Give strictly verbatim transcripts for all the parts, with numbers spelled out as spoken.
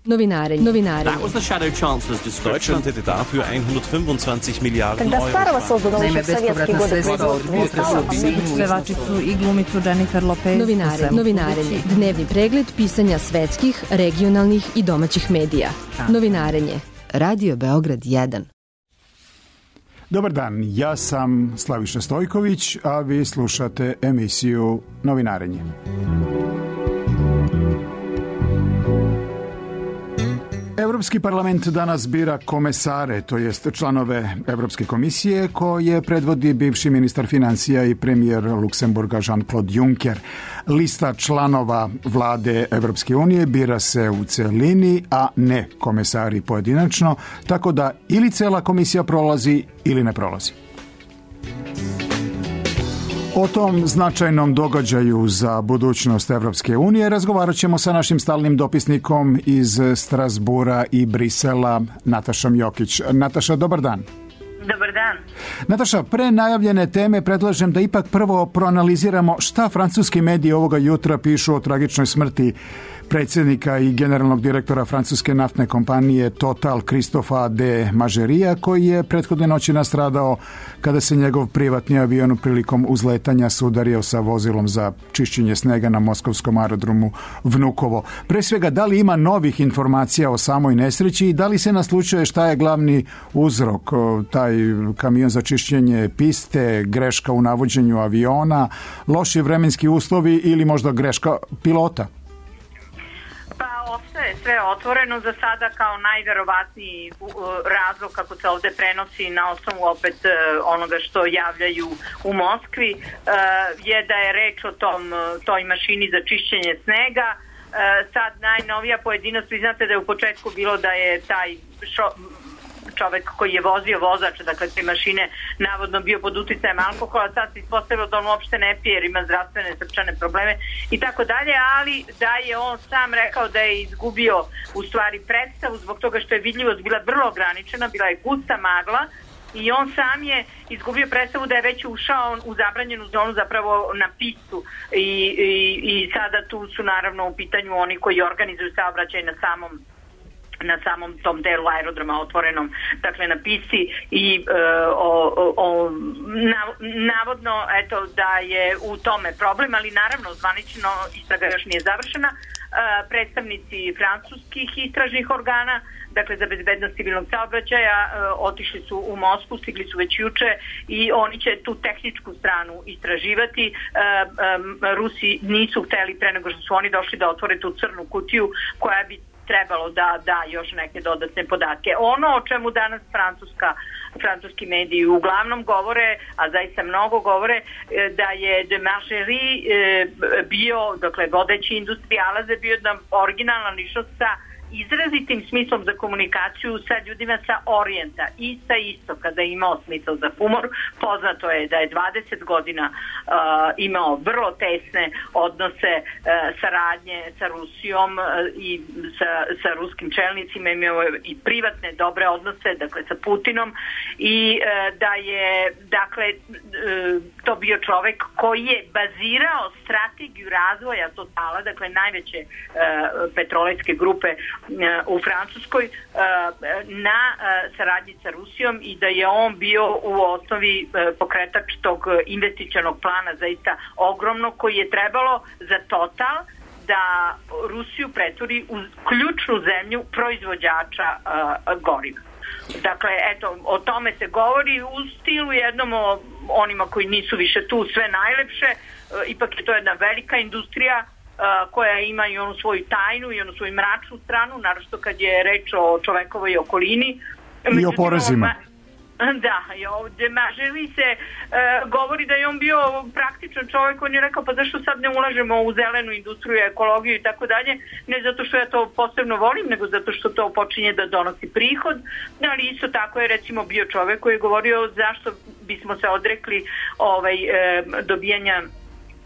Novinarenje. Novinarenje. That was the Shadow Chancellor's description. Deutschland hätte dafür hundertfünfundzwanzig Milliarden Euro. Naime, bespovratna sredstva od pevačicu i glumicu Jennifer Lopez. Novinarenje. Novinarenje. Dnevni pregled pisanja svetskih, regionalnih i domaćih medija. Novinarenje. Radio Beograd jedan. Dobar dan, ja sam Slaviša Stojković, a vi slušate emisiju Novinarenje. Evropski parlament danas bira komesare, to jest članove Evropske komisije, koje predvodi bivši ministar financija i premijer Luksemburga Jean-Claude Juncker. Lista članova vlade Evropske unije bira se u celini, a ne komesari pojedinačno, tako da ili cela komisija prolazi ili ne prolazi. O tom značajnom događaju za budućnost Evropske unije razgovarat ćemo sa našim stalnim dopisnikom iz Strasbura i Brisela, Natašom Jokić. Nataša, dobar dan. Dobar dan. Nataša, pre najavljene teme predlažem da ipak prvo proanaliziramo šta francuski mediji ovoga jutra pišu o tragičnoj smrti predsjednika i generalnog direktora francuske naftne kompanije Total Christopha de Mageria, koji je prethodne noći nastradao kada se njegov privatni avion prilikom uzletanja sudario sa vozilom za čišćenje snega na moskovskom aerodromu Vnukovo. Pre svega, da li ima novih informacija o samoj nesreći i da li se naslučuje šta je glavni uzrok? Taj kamion za čišćenje piste, greška u navođenju aviona, loši vremenski uslovi ili možda greška pilota? Ostaje sve otvoreno za sada kao najverovatniji razlog kako se ovde prenosi na osnovu opet onoga što javljaju u Moskvi je da je reč o tom, toj mašini za čišćenje snega. Sad najnovija pojedinost, vi znate da je u početku bilo da je taj šo, čovek koji je vozio vozač, dakle te mašine, navodno bio pod uticajem alkohola, sad se ispostavilo da on uopšte ne pije jer ima zdravstvene srčane probleme i tako dalje, ali da je on sam rekao da je izgubio u stvari predstavu zbog toga što je vidljivost bila vrlo ograničena, bila je gusta magla i on sam je izgubio predstavu da je već ušao u zabranjenu zonu, zapravo na pistu i, i, i sada tu su naravno u pitanju oni koji organizuju saobraćaj na samom na samom tom delu aerodroma otvorenom, dakle na pisti i e, o, o, navodno eto da je u tome problem, ali naravno zvanično istraga još nije završena. E, predstavnici francuskih istražnih organa, dakle za bezbednost civilnog saobraćaja, e, otišli su u Moskvu, stigli su već juče i oni će tu tehničku stranu istraživati. E, e, Rusi nisu hteli pre nego što su oni došli da otvore tu crnu kutiju koja bi trebalo da da još neke dodatne podatke. Ono o čemu danas francuska, francuski mediji uglavnom govore, a zaista mnogo govore, da je de Margerie bio, dakle vodeći industrijalac, je bio jedna originalna ličnost sa izrazitim smislom za komunikaciju sa ljudima sa orijenta i sa istoka, da je imao smisao za humor. Poznato je da je dvadeset godina uh, imao vrlo tesne odnose, uh, saradnje sa Rusijom uh, i sa, sa ruskim čelnicima, imao je i privatne dobre odnose, dakle sa Putinom i uh, da je dakle uh, to bio čovek koji je bazirao strategiju razvoja Totala, dakle najveće uh, petrolejske grupe u Francuskoj na saradnji sa Rusijom i da je on bio u osnovi pokretač tog investicionog plana zaista ogromno koji je trebalo za Total da Rusiju pretvori u ključnu zemlju proizvođača goriva. Dakle, eto, o tome se govori u stilu jednom o onima koji nisu više tu sve najlepše, ipak je to jedna velika industrija koja ima i onu svoju tajnu i onu svoju mračnu stranu, naročito kad je reč o čovekovoj okolini. I o porezima. Da, i ovdje Maželi se e, govori da je on bio praktičan čovjek, on je rekao pa zašto sad ne ulažemo u zelenu industriju, ekologiju i tako dalje, ne zato što ja to posebno volim, nego zato što to počinje da donosi prihod, ali isto tako je recimo bio čovjek koji je govorio zašto bismo se odrekli ovaj, e, dobijanja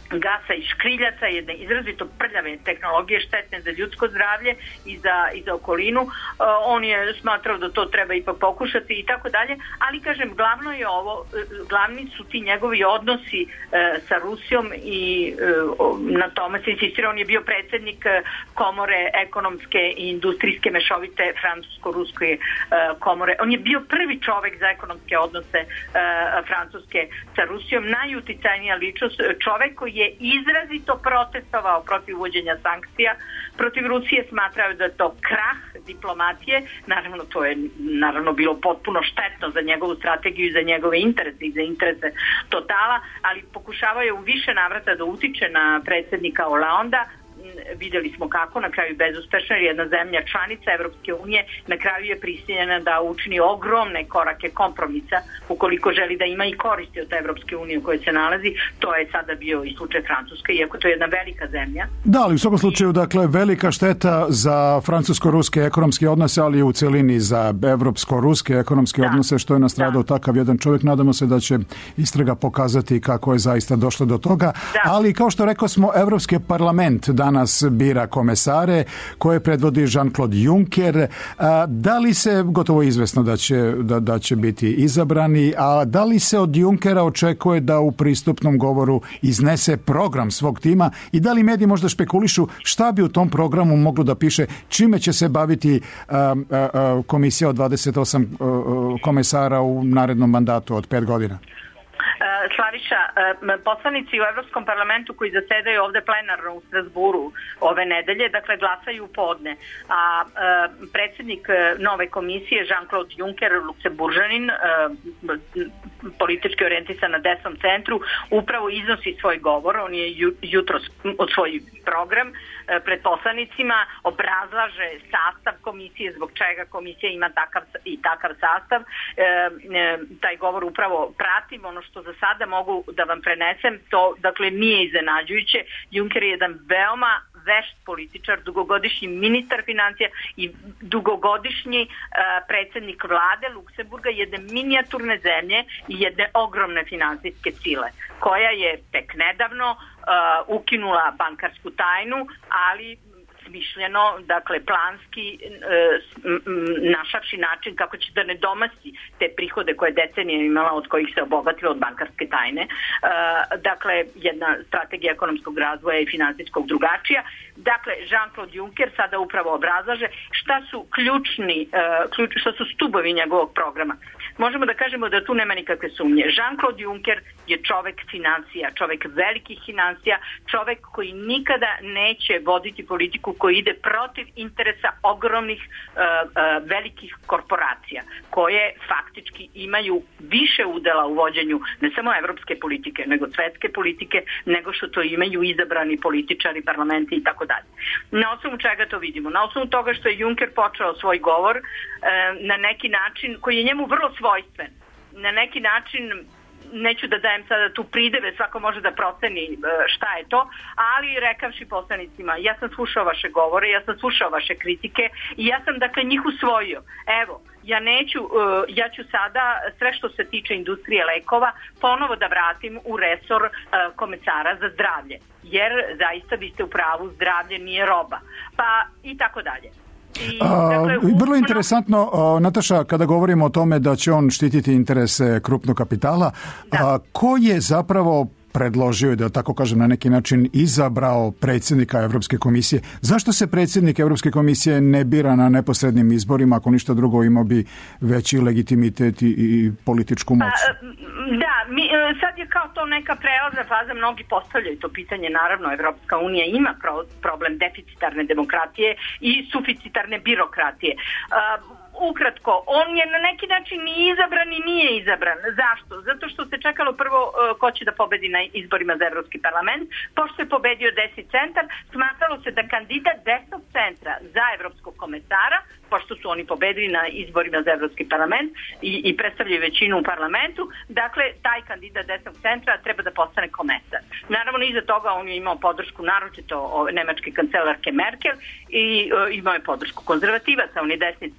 gasa i škriljaca, jedne izrazito prljave tehnologije štetne za ljudsko zdravlje i za, i za okolinu. Uh, on je smatrao da to treba ipak pokušati i tako dalje, ali kažem, glavno je ovo, glavni su ti njegovi odnosi uh, sa Rusijom i uh, na tome se insistira. On je bio predsjednik komore ekonomske i industrijske mešovite francusko-ruske uh, komore. On je bio prvi čovek za ekonomske odnose uh, Francuske sa Rusijom, najuticajnija ličnost, čovek koji je izrazito protestovao protiv uvođenja sankcija protiv Rusije, smatraju da je to krah diplomatije. Naravno, to je naravno bilo potpuno štetno za njegovu strategiju i za njegove interese i za interese Totala, ali pokušavao je u više navrata da utiče na predsjednika Holanda. Vidjeli smo kako, na kraju bezuspešno, jer jedna zemlja članica Evropske unije na kraju je prisiljena da učini ogromne korake kompromisa ukoliko želi da ima i koristi od Evropske unije u kojoj se nalazi. To je sada bio i slučaj Francuske, iako to je jedna velika zemlja. Da, ali u svakom slučaju, dakle, velika šteta za francusko-ruske ekonomske odnose, ali u celini za evropsko-ruske ekonomske da. odnose, što je nastradao da. takav jedan čovjek. Nadamo se da će istraga pokazati kako je zaista došlo do toga. Da. Ali, kao što rekao smo, Evropski parlament danas bira komesare koje predvodi Jean-Claude Juncker. Da li se, gotovo izvesno da će, da, da će biti izabrani, a da li se od Junckera očekuje da u pristupnom govoru iznese program svog tima i da li mediji možda špekulišu šta bi u tom programu moglo da piše, čime će se baviti a, a, a, komisija od dvadeset osam a, komesara u narednom mandatu od pet godina? Slaviša, poslanici u Evropskom parlamentu koji zasedaju ovde plenarno u Strasburu ove nedelje, dakle glasaju podne, a predsjednik nove komisije Jean-Claude Juncker, Luksemburžanin, politički orijentisan na desnom centru, upravo iznosi svoj govor. On je jutros od svoj program pred poslanicima, obrazlaže sastav komisije, zbog čega komisija ima takav i takav sastav. Taj govor upravo pratim. Ono što za sada mogu da vam prenesem, to dakle nije iznenađujuće. Juncker je jedan veoma vešt političar, dugogodišnji ministar financija i dugogodišnji uh, predsjednik vlade Luksemburga, jedne minijaturne zemlje i jedne ogromne finansijske sile, koja je tek nedavno uh, ukinula bankarsku tajnu, ali smišljeno, dakle planski, e, našavši način kako će da ne domasti te prihode koje decenije imala, od kojih se obogatila od bankarske tajne. E, dakle, jedna strategija ekonomskog razvoja i finansijskog drugačija. Dakle, Jean-Claude Juncker sada upravo obrazlaže šta su ključni, e, ključ, šta su stubovi njegovog programa. Možemo da kažemo da tu nema nikakve sumnje. Jean-Claude Juncker je čovek financija, čovek velikih financija, čovek koji nikada neće voditi politiku koji ide protiv interesa ogromnih uh, uh, velikih korporacija, koje faktički imaju više udela u vođenju ne samo evropske politike, nego svetske politike, nego što to imaju izabrani političari, parlamenti i tako dalje. Na osnovu čega to vidimo? Na osnovu toga što je Juncker počeo svoj govor uh, na neki način koji je njemu vrlo svojstven, na neki način, neću da dajem sada tu prideve, svako može da proceni šta je to, ali rekavši poslanicima, ja sam slušao vaše govore, ja sam slušao vaše kritike i ja sam dakle njih usvojio. Evo, ja neću, ja ću sada sve što se tiče industrije lekova ponovo da vratim u resor komesara za zdravlje, jer zaista vi ste u pravu, zdravlje nije roba, pa i tako dalje. I, dakle, a, vrlo interesantno, a, Nataša, kada govorimo o tome da će on štititi interese krupnog kapitala, a, ko je zapravo predložio, da tako kažem na neki način, izabrao predsjednika Evropske komisije? Zašto se predsjednik Evropske komisije ne bira na neposrednim izborima, ako ništa drugo imao bi veći legitimitet i, i političku moć? Pa, da, mi, sad je kao to neka prelazna faza, mnogi postavljaju to pitanje, naravno Evropska unija ima pro, problem deficitarne demokratije i suficitarne birokratije. Uh, Ukratko, on je na neki način ni izabran i nije izabran. Zašto? Zato što se čekalo prvo uh, ko će da pobedi na izborima za Evropski parlament. Pošto je pobedio desni centar, smatralo se da kandidat desnog centra za evropskog komesara, pošto su oni pobedili na izborima za Evropski parlament i, i predstavljaju većinu u parlamentu, dakle, taj kandidat desnog centra treba da postane komesar. Naravno, iza toga on je imao podršku, naročito nemačke kancelarke Merkel, i uh, imao je podršku konzervativaca, on je desni centar.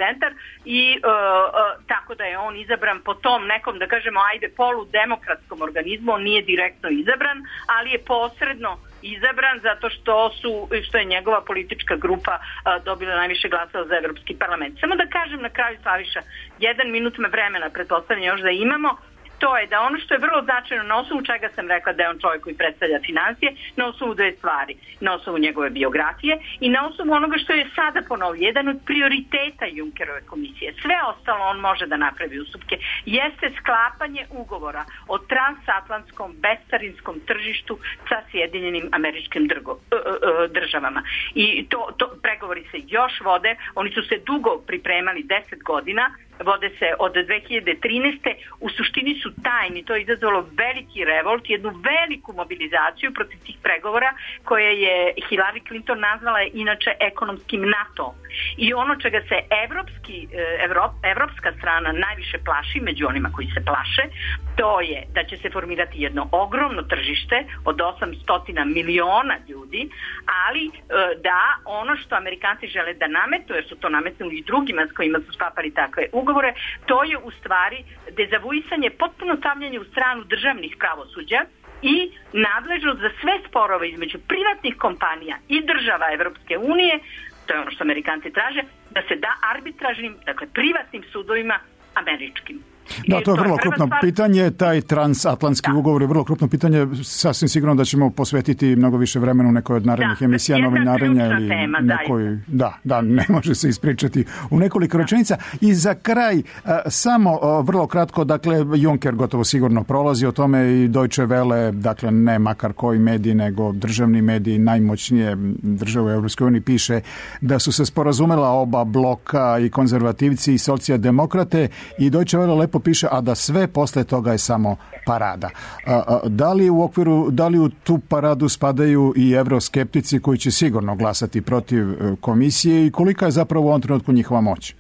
i uh, uh, tako da je on izabran po tom nekom, da kažemo, ajde, poludemokratskom organizmu. On nije direktno izabran, ali je posredno izabran zato što su što je njegova politička grupa uh, dobila najviše glasova za Evropski parlament. Samo da kažem na kraju, Slaviša, jedan minut me vremena, pretpostavljam još da imamo, to je da ono što je vrlo značajno, na osnovu čega sam rekla da je on čovjek koji predstavlja financije, na osnovu dve stvari, na osnovu njegove biografije i na osnovu onoga što je sada ponovio, jedan od prioriteta Junckerove komisije. Sve ostalo on može da napravi ustupke, jeste sklapanje ugovora o transatlantskom bescarinskom tržištu sa Sjedinjenim Američkim drgo, državama. I to, to pregovori se još vode, oni su se dugo pripremali, deset godina, vode se od dve hiljade trinaeste. U suštini su tajni, to je izazvalo veliki revolt, jednu veliku mobilizaciju protiv tih pregovora koje je Hillary Clinton nazvala inače ekonomskim NATO. I ono čega se evropski, Evrop, evropska strana najviše plaši, među onima koji se plaše, to je da će se formirati jedno ogromno tržište od osamsto miliona ljudi, ali da ono što Amerikanci žele da nametnu, jer su to nametnuli i drugima s kojima su sklapali takve ugovore, to je u stvari dezavuisanje, potpuno stavljanje u stranu državnih pravosuđa i nadležnost za sve sporove između privatnih kompanija i država Evropske unije, to je ono što Amerikanci traže, da se da arbitražnim, dakle privatnim sudovima američkim. Da, to je vrlo krupno pitanje, taj transatlantski ugovor je vrlo krupno pitanje, sasvim sigurno da ćemo posvetiti mnogo više vremena u nekoj od narednih emisija novinarenja ili nekoj, da, da, ne može se ispričati u nekoliko rečenica. I za kraj, samo vrlo kratko, dakle, Juncker gotovo sigurno prolazi, o tome i Deutsche Welle, dakle, ne makar koji mediji, nego državni mediji, najmoćnije države u Evropskoj uniji, piše da su se sporazumela oba bloka, i konzervativci i socijaldemokrate, i Deutsche Welle lepo piše, a da sve posle toga je samo parada. A, a, da li u okviru, da li u tu paradu spadaju i evroskeptici koji će sigurno glasati protiv komisije i kolika je zapravo u ovom trenutku njihova moć?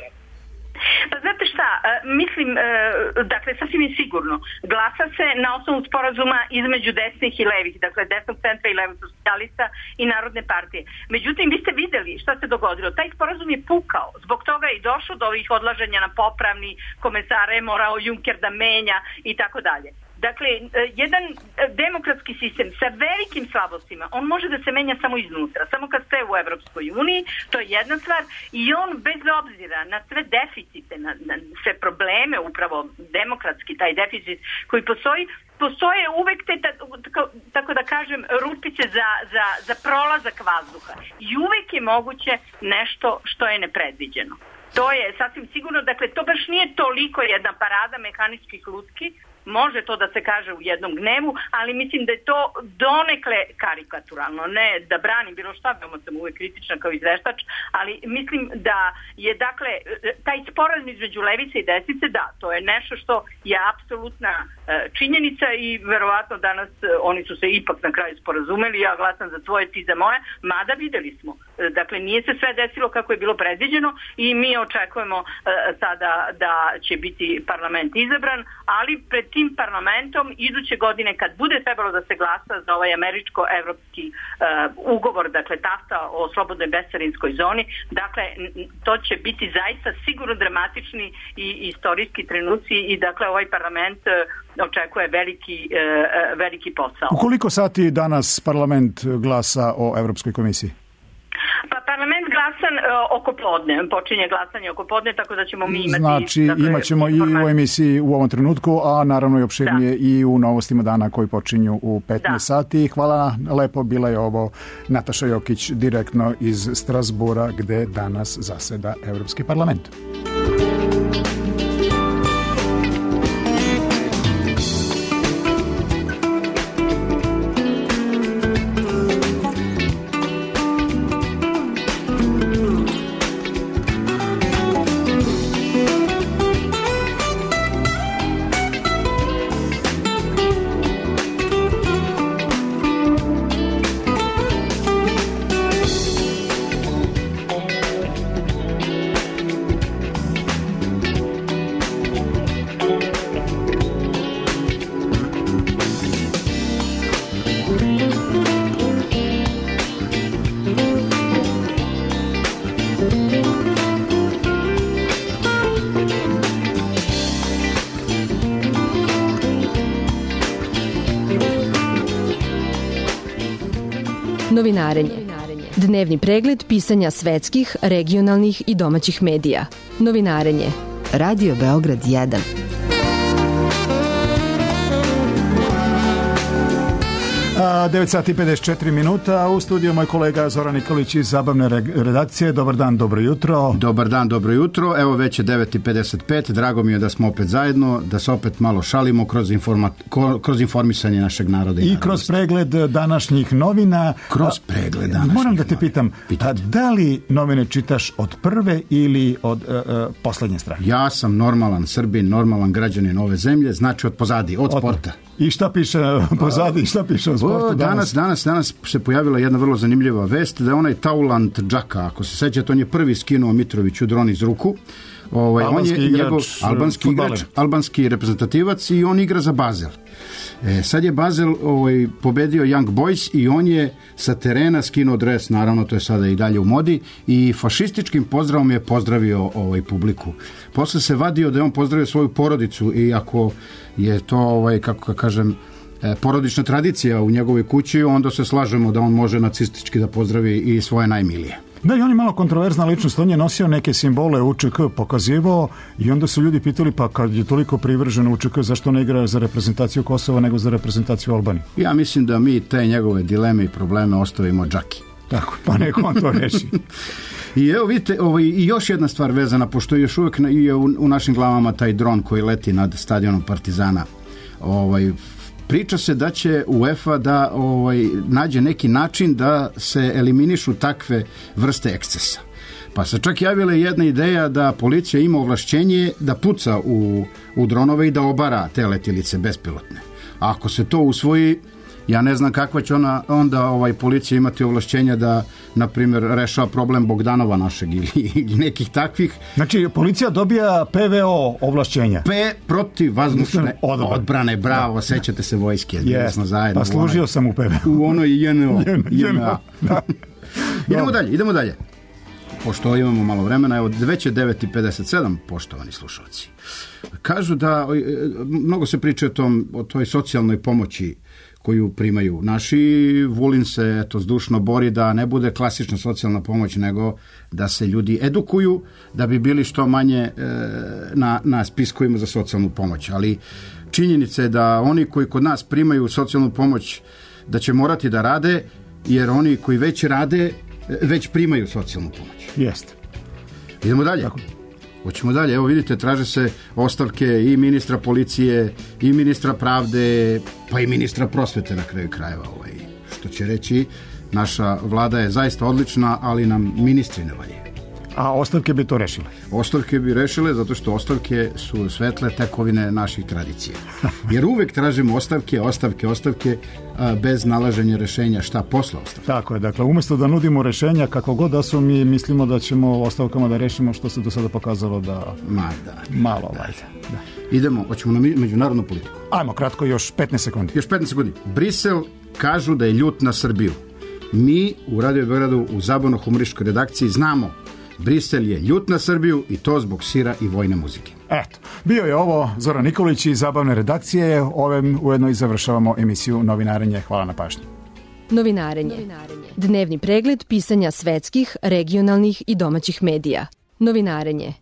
Pa znate šta, mislim, dakle, sasvim je sigurno. Glasa se na osnovu sporazuma između desnih i levih, dakle, desnog centra i levog socijalista i Narodne partije. Međutim, vi ste videli šta se dogodilo. Taj sporazum je pukao. Zbog toga je i došlo do ovih odlaženja na popravni, komesare je morao Juncker da menja i tako dalje. Dakle, jedan demokratski sistem sa velikim slabostima, on može da se menja samo iznutra, samo kad ste u Evropskoj uniji, to je jedna stvar, i on bez obzira na sve deficite, na, na sve probleme, upravo demokratski taj deficit koji postoji, postoje uvek te, tako, tako da kažem, rupice za, za, za prolazak vazduha. I uvek je moguće nešto što je nepredviđeno. To je sasvim sigurno, dakle, to baš nije toliko jedna parada mehaničkih lutki, može to da se kaže u jednom gnevu, ali mislim da je to donekle karikaturalno. Ne da branim bilo šta, veoma sam uvek kritična kao izveštač, ali mislim da je, dakle, taj sporazum između levice i desnice, da, to je nešto što je apsolutna činjenica i verovatno danas oni su se ipak na kraju sporazumeli, ja glasam za tvoje, ti za moje, mada videli smo. Dakle, nije se sve desilo kako je bilo predviđeno i mi očekujemo sada da će biti parlament izabran, ali pred tim parlamentom iduće godine kad bude trebalo da se glasa za ovaj američko-evropski uh, ugovor, dakle tafta o slobodnoj bescarinskoj zoni, dakle to će biti zaista sigurno dramatični i istorijski trenuci i dakle ovaj parlament uh, očekuje veliki, uh, veliki posao. U koliko sati danas parlament glasa o Evropskoj komisiji? Pa parlament glasan uh, oko podne, počinje glasanje oko podne, tako da ćemo mi imati... Znači, dakle, imat ćemo i u emisiji u ovom trenutku, a naravno i opširnije i u novostima dana koji počinju u petnaest sati. Hvala lepo, bila je ovo Nataša Jokić direktno iz Strasbura, gde danas zaseda Evropski parlament. Novinarenje. Dnevni pregled pisanja svetskih, regionalnih i domaćih medija. Novinarenje. Radio Beograd jedan. devet sati i pedeset četiri minuta, u studiju moj kolega Zoran Nikolić iz Zabavne redakcije. Dobar dan, dobro jutro. Dobar dan, dobro jutro. Evo već je devet i pedeset pet, drago mi je da smo opet zajedno, da se opet malo šalimo kroz, informa, kroz informisanje našeg naroda. I, I kroz pregled današnjih novina. Kroz pregled današnjih Moram da te pitam, a da li novine čitaš od prve ili od uh, uh, poslednje strane? Ja sam normalan Srbin, normalan građanin ove zemlje, znači od pozadi, od, od sporta. I šta piše pozadi, šta piše o sportu o, danas? Danas, danas? Danas se pojavila jedna vrlo zanimljiva vest da je onaj Taulant Džaka, ako se sećate, on je prvi skinuo Mitroviću dron iz ruku. Ovaj, albanski on je igrač, njegov albanski futbaler. igrač, albanski reprezentativac i on igra za Basel. E, sad je Basel ovaj, pobedio Young Boys i on je sa terena skinuo dres, naravno to je sada i dalje u modi, i fašističkim pozdravom je pozdravio ovaj, publiku. Posle se vadio da je on pozdravio svoju porodicu i ako je to, ovaj, kako kažem, porodična tradicija u njegovoj kući, onda se slažemo da on može nacistički da pozdravi i svoje najmilije. Da, i on je malo kontroverzna ličnost, on je nosio neke simbole U Č K, pokazivao, i onda su ljudi pitali, pa kad je toliko privržen U Č K, zašto ne igra za reprezentaciju Kosova nego za reprezentaciju Albanije? Ja mislim da mi te njegove dileme i probleme ostavimo Džaki. Tako, pa neko on to reši. I evo vidite, ovaj, i još jedna stvar vezana, pošto je još uvijek na, je u, u našim glavama taj dron koji leti nad stadionom Partizana. Ovaj, priča se da će UEFA da ovaj, nađe neki način da se eliminišu takve vrste ekscesa. Pa se čak javila jedna ideja da policija ima ovlašćenje da puca u, u dronove i da obara te letilice bespilotne. A ako se to usvoji, ja ne znam kakva će ona, onda ovaj, policija imati ovlašćenja da, na primjer, rešava problem Bogdanova našeg ili, ili nekih takvih. Znači, policija dobija P V O ovlašćenja. P protiv vazdušne odbrane. odbrane, bravo, da. Sećate se vojske. Yes. Smo zajedno. Pa služio sam u P V O. U onoj J N O. J N O. Da. Idemo dalje, idemo dalje. Pošto imamo malo vremena, evo, već je devet i pedeset sedam, poštovani slušalci. Kažu da, mnogo se priča o, tom, o toj socijalnoj pomoći koju primaju naši. Vulin se eto zdušno bori da ne bude klasična socijalna pomoć, nego da se ljudi edukuju da bi bili što manje e, na, na spiskovima za socijalnu pomoć. Ali činjenica je da oni koji kod nas primaju socijalnu pomoć da će morati da rade, jer oni koji već rade već primaju socijalnu pomoć. Jeste. Idemo dalje. Tako. Hoćemo dalje. Evo vidite, traže se ostavke i ministra policije, i ministra pravde, pa i ministra prosvete na kraju krajeva. Ovaj. Što će reći, naša vlada je zaista odlična, ali nam ministri ne valje. A ostavke bi to rešile? Ostavke bi rešile zato što ostavke su svetle tekovine naših tradicija. Jer uvek tražimo ostavke, ostavke, ostavke, a, bez nalaženja rešenja šta posle ostavke. Tako je, dakle, umjesto da nudimo rešenja kako god da su, mi mislimo da ćemo ostavkama da rešimo što se do sada pokazalo da... Ma da. Malo, da. Vajde. Da. Idemo, hoćemo na međunarodnu politiku. Ajmo, kratko, još petnaest sekundi. Još petnaest sekundi. Brisel kažu da je ljut na Srbiju. Mi u Radio Beogradu u zabavno-humorističkoj redakciji znamo Brisel je ljut na Srbiju i to zbog sira i vojne muzike. Eto, bio je ovo Zoran Nikolić iz Zabavne redakcije. Ovim ujedno i završavamo emisiju Novinarenje. Hvala na pažnji. Novinarenje. Dnevni pregled pisanja svetskih, regionalnih i domaćih medija. Novinarenje.